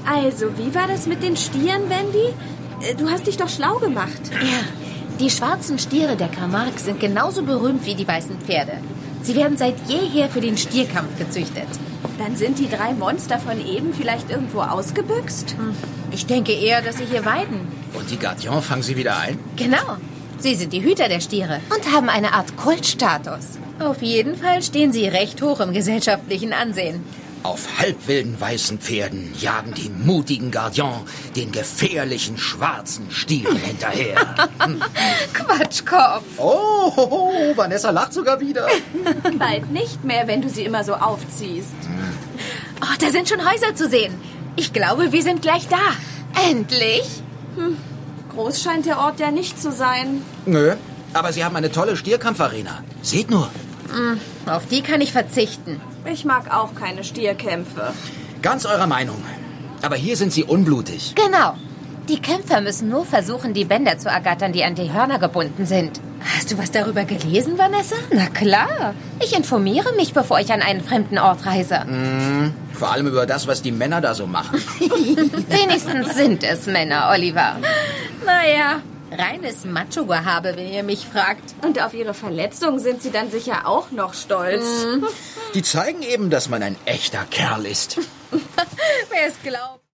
Also, wie war das mit den Stieren, Wendy? Du hast dich doch schlau gemacht. Ja, die schwarzen Stiere der Camargue sind genauso berühmt wie die weißen Pferde. Sie werden seit jeher für den Stierkampf gezüchtet. Dann sind die 3 Monster von eben vielleicht irgendwo ausgebüxt? Ich denke eher, dass sie hier weiden. Und die Gardien fangen sie wieder ein? Genau. Sie sind die Hüter der Stiere und haben eine Art Kultstatus. Auf jeden Fall stehen sie recht hoch im gesellschaftlichen Ansehen. Auf halbwilden weißen Pferden jagen die mutigen Gardien den gefährlichen schwarzen Stieren hinterher. Quatschkopf. Oh, Vanessa lacht sogar wieder. Bald nicht mehr, wenn du sie immer so aufziehst. Oh, da sind schon Häuser zu sehen. Ich glaube, wir sind gleich da. Endlich. Groß scheint der Ort ja nicht zu sein. Nö, aber sie haben eine tolle Stierkampfarena. Seht nur. Auf die kann ich verzichten. Ich mag auch keine Stierkämpfe. Ganz eurer Meinung. Aber hier sind sie unblutig. Genau. Die Kämpfer müssen nur versuchen, die Bänder zu ergattern, die an die Hörner gebunden sind. Hast du was darüber gelesen, Vanessa? Na klar. Ich informiere mich, bevor ich an einen fremden Ort reise. Vor allem über das, was die Männer da so machen. Wenigstens sind es Männer, Oliver. Naja, reines Macho-Gehabe, wenn ihr mich fragt. Und auf ihre Verletzung sind sie dann sicher auch noch stolz. Die zeigen eben, dass man ein echter Kerl ist. Wer es glaubt.